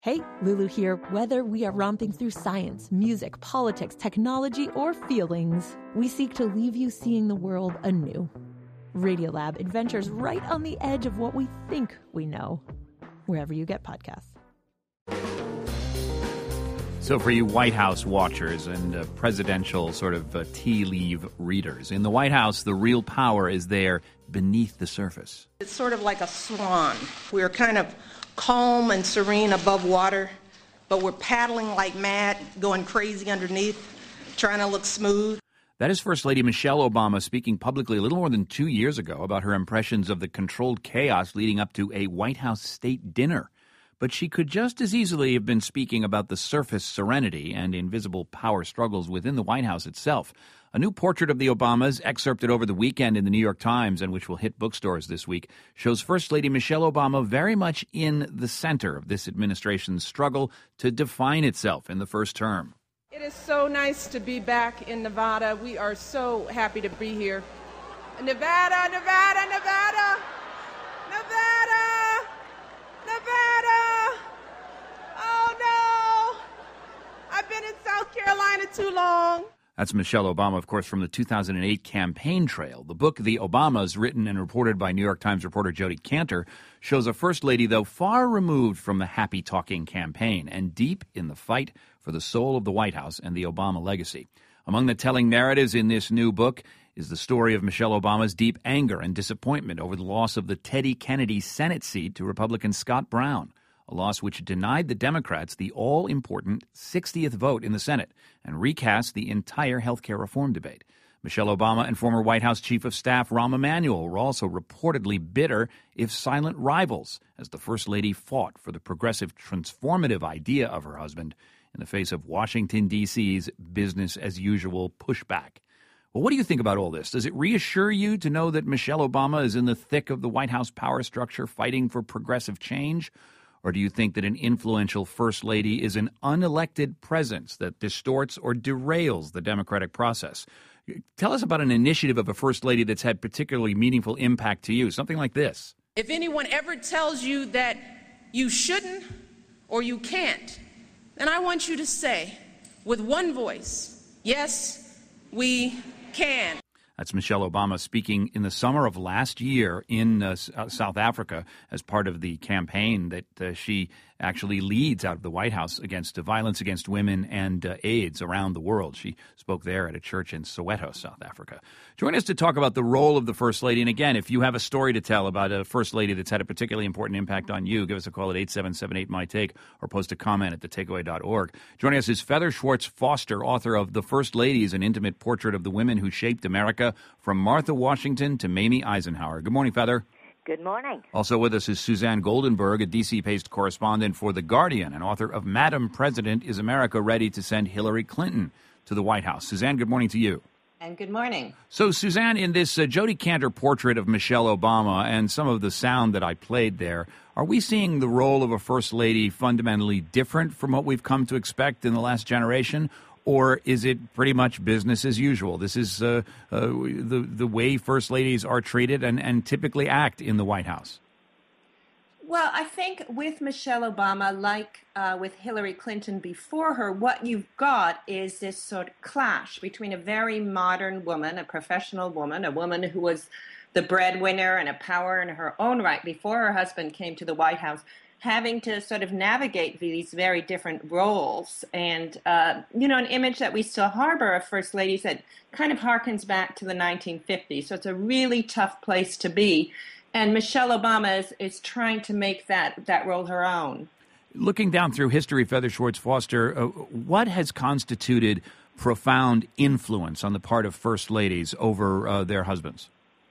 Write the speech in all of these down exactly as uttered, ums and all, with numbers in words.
Hey, Lulu here. Whether we are romping through science, music, politics, technology, or feelings, we seek to leave you seeing the world anew. Radiolab adventures right on the edge of what we think we know, wherever you get podcasts. So for you White House watchers and uh, presidential sort of uh, tea leaf readers, in the White House, the real power is there beneath the surface. It's sort of like a swan. We're kind of calm and serene above water, but we're paddling like mad, going crazy underneath, trying to look smooth. That is First Lady Michelle Obama speaking publicly a little more than two years ago about her impressions of the controlled chaos leading up to a White House state dinner. But she could just as easily have been speaking about the surface serenity and invisible power struggles within the White House itself. A new portrait of the Obamas, excerpted over the weekend in the New York Times and which will hit bookstores this week, shows First Lady Michelle Obama very much in the center of this administration's struggle to define itself in the first term. It is so nice to be back in Nevada. We are so happy to be here. Nevada, Nevada, Nevada, Nevada, Nevada. Oh no, I've been in South Carolina too long. That's Michelle Obama, of course, from the two thousand eight campaign trail. The book, The Obamas, written and reported by New York Times reporter Jodi Kantor, shows a first lady, though, far removed from the happy-talking campaign and deep in the fight for the soul of the White House and the Obama legacy. Among the telling narratives in this new book is the story of Michelle Obama's deep anger and disappointment over the loss of the Teddy Kennedy Senate seat to Republican Scott Brown, a loss which denied the Democrats the all-important sixtieth vote in the Senate and recast the entire health care reform debate. Michelle Obama and former White House Chief of Staff Rahm Emanuel were also reportedly bitter, if silent rivals, as the First Lady fought for the progressive, transformative idea of her husband in the face of Washington, D C's business-as-usual pushback. Well, what do you think about all this? Does it reassure you to know that Michelle Obama is in the thick of the White House power structure fighting for progressive change? Or do you think that an influential First Lady is an unelected presence that distorts or derails the democratic process? Tell us about an initiative of a First Lady that's had particularly meaningful impact to you, something like this. If anyone ever tells you that you shouldn't or you can't, then I want you to say with one voice, yes, we can. That's Michelle Obama speaking in the summer of last year in uh, South Africa as part of the campaign that uh, she actually leads out of the White House against uh, violence against women and uh, AIDS around the world. She spoke there at a church in Soweto, South Africa. Join us to talk about the role of the First Lady. And again, if you have a story to tell about a First Lady that's had a particularly important impact on you, give us a call at eight seven seven eight, M Y Take or post a comment at the takeaway dot org. Joining us is Feather Schwartz Foster, author of The First Ladies, an intimate portrait of the women who shaped America, from Martha Washington to Mamie Eisenhower. Good morning, Feather. Good morning. Also with us is Suzanne Goldenberg, a D C-based correspondent for The Guardian and author of Madam President, Is America Ready to Send Hillary Clinton to the White House? Suzanne, good morning to you. And good morning. So, Suzanne, in this uh, Jodi Kantor portrait of Michelle Obama and some of the sound that I played there, are we seeing the role of a First Lady fundamentally different from what we've come to expect in the last generation? Or is it pretty much business as usual? This is uh, uh, the the way First Ladies are treated and, and typically act in the White House. Well, I think with Michelle Obama, like uh, with Hillary Clinton before her, what you've got is this sort of clash between a very modern woman, a professional woman, a woman who was the breadwinner and a power in her own right before her husband came to the White House, having to sort of navigate these very different roles. And, uh, you know, an image that we still harbor of First Ladies that kind of harkens back to the nineteen fifties. So it's a really tough place to be. And Michelle Obama is, is trying to make that, that role her own. Looking down through history, Feather Schwartz Foster, uh, what has constituted profound influence on the part of First Ladies over uh, their husbands?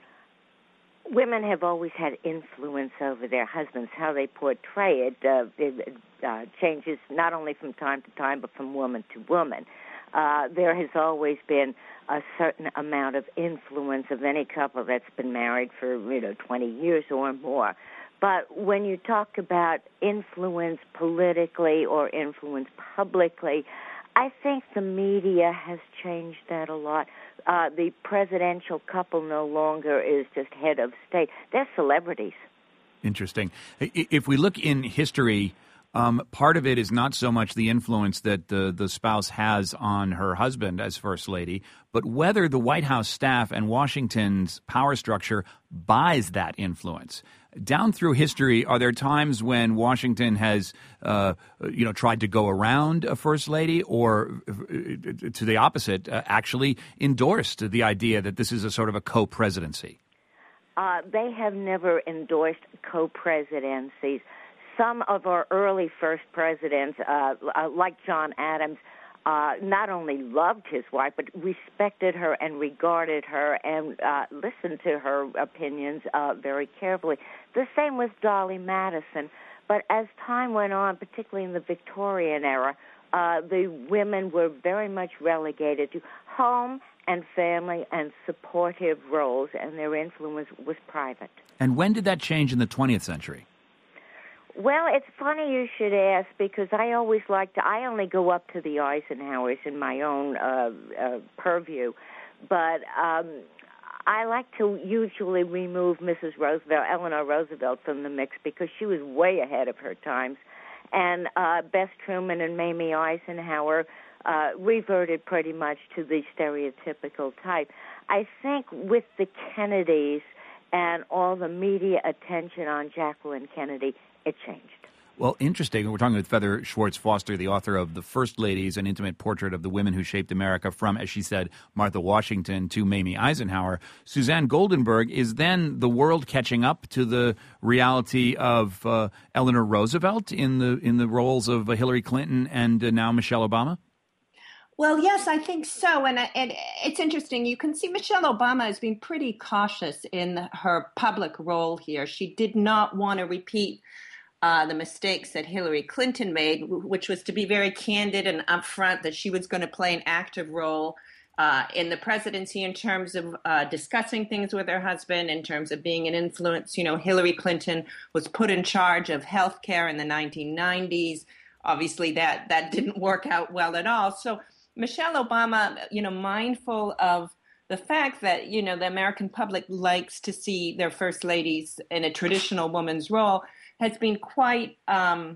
Women have always had influence over their husbands. How they portray it, uh, it uh, changes not only from time to time, but from woman to woman. Uh, there has always been a certain amount of influence of any couple that's been married for, you know, twenty years or more. But when you talk about influence politically or influence publicly, I think the media has changed that a lot. Uh, the presidential couple no longer is just head of state. They're celebrities. Interesting. If we look in history, Um, part of it is not so much the influence that the, the spouse has on her husband as First Lady, but whether the White House staff and Washington's power structure buys that influence. Down through history, are there times when Washington has, uh, you know, tried to go around a First Lady, or uh, to the opposite, uh, actually endorsed the idea that this is a sort of a co-presidency? Uh, they have never endorsed co-presidencies. Some of our early first presidents, uh, uh, like John Adams, uh, not only loved his wife, but respected her and regarded her and uh, listened to her opinions uh, very carefully. The same with Dolly Madison. But as time went on, particularly in the Victorian era, uh, the women were very much relegated to home and family and supportive roles, and their influence was private. And when did that change in the twentieth century? Well, it's funny you should ask, because I always like to, I only go up to the Eisenhowers in my own uh, uh, purview, but um, I like to usually remove Missus Roosevelt, Eleanor Roosevelt, from the mix, because she was way ahead of her times. And uh, Bess Truman and Mamie Eisenhower uh, reverted pretty much to the stereotypical type. I think with the Kennedys and all the media attention on Jacqueline Kennedy, it changed. Well, interesting. We're talking with Feather Schwartz Foster, the author of The First Ladies, an intimate portrait of the women who shaped America, from, as she said, Martha Washington to Mamie Eisenhower. Suzanne Goldenberg, is then the world catching up to the reality of uh, Eleanor Roosevelt in the in the roles of uh, Hillary Clinton and uh, now Michelle Obama? Well, yes, I think so. And, and it's interesting. You can see Michelle Obama has been pretty cautious in her public role here. She did not want to repeat Uh, the mistakes that Hillary Clinton made, which was to be very candid and upfront that she was going to play an active role uh, in the presidency in terms of uh, discussing things with her husband, in terms of being an influence. You know, Hillary Clinton was put in charge of health care in the nineteen nineties. Obviously, that, that didn't work out well at all. So Michelle Obama, you know, mindful of the fact that, you know, the American public likes to see their first ladies in a traditional woman's role, has been quite um,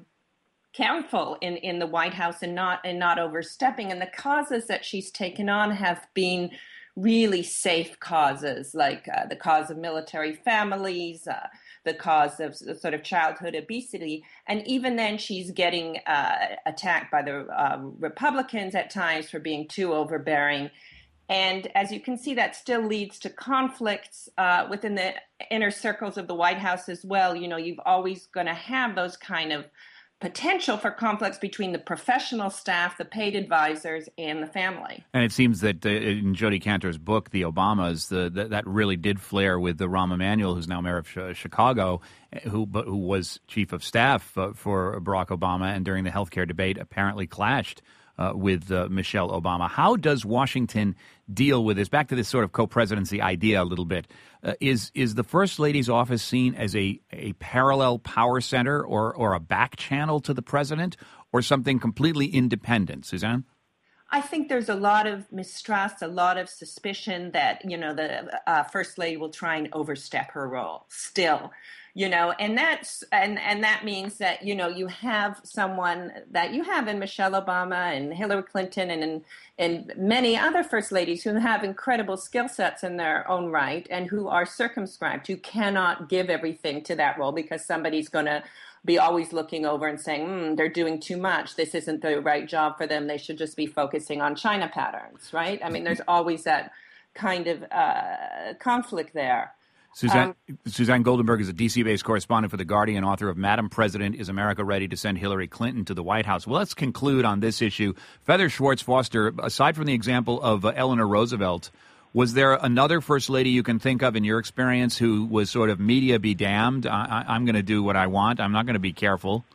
careful in, in the White House and not and not overstepping. And the causes that she's taken on have been really safe causes, like uh, the cause of military families, uh, the cause of sort of childhood obesity. And even then, she's getting uh, attacked by the um, Republicans at times for being too overbearing. And as you can see, that still leads to conflicts uh, within the inner circles of the White House as well. You know, you've always going to have those kind of potential for conflicts between the professional staff, the paid advisors, and the family. And it seems that uh, in Jodi Kantor's book, The Obamas, the, the, that really did flare with the Rahm Emanuel, who's now mayor of sh- Chicago, who but who was chief of staff uh, for Barack Obama, and during the healthcare debate apparently clashed Uh, with uh, Michelle Obama. How does Washington deal with this? Back to this sort of co-presidency idea a little bit. Uh, is is the First Lady's office seen as a, a parallel power center or, or a back channel to the president, or something completely independent? Suzanne? I think there's a lot of mistrust, a lot of suspicion that, you know, the uh, First Lady will try and overstep her role still. You know, and that's and, and that means that, you know, you have someone that you have in Michelle Obama and Hillary Clinton and and, and many other first ladies who have incredible skill sets in their own right and who are circumscribed, who cannot give everything to that role because somebody's going to be always looking over and saying, mm, they're doing too much. This isn't the right job for them. They should just be focusing on China patterns, right? I mean, there's always that kind of uh, conflict there. Suzanne, um, Suzanne Goldenberg is a D C-based correspondent for The Guardian, author of Madam President, Is America Ready to Send Hillary Clinton to the White House? Well, let's conclude on this issue. Feather Schwartz Foster, aside from the example of uh, Eleanor Roosevelt, was there another First Lady you can think of in your experience who was sort of media be damned? I, I, I'm going to do what I want. I'm not going to be careful.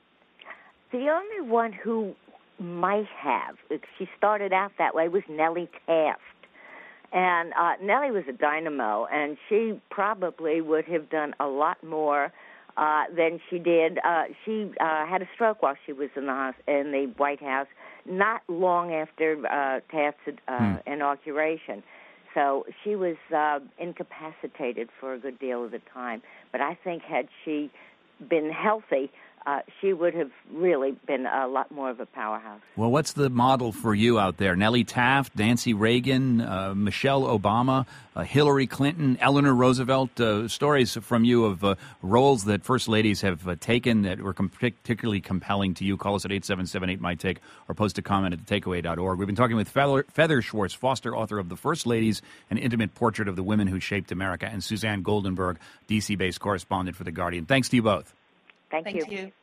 The only one who might have, she started out that way, was Nellie Taft. And uh, Nellie was a dynamo, and she probably would have done a lot more uh, than she did. Uh, she uh, had a stroke while she was in the in the White House, not long after uh, Taft's uh, hmm. inauguration. So she was uh, incapacitated for a good deal of the time. But I think had she been healthy, uh, she would have really been a lot more of a powerhouse. Well, what's the model for you out there? Nellie Taft, Nancy Reagan, uh, Michelle Obama, uh, Hillary Clinton, Eleanor Roosevelt, uh, stories from you of uh, roles that First Ladies have uh, taken that were com- particularly compelling to you. Call us at eight seven seven eight, M Y T A K E or post a comment at the takeaway dot org. We've been talking with Feather, Feather Schwartz, Foster, author of The First Ladies, An Intimate Portrait of the Women Who Shaped America, and Suzanne Goldenberg, D C-based correspondent for The Guardian. Thanks to you both. Thank, Thank you. you.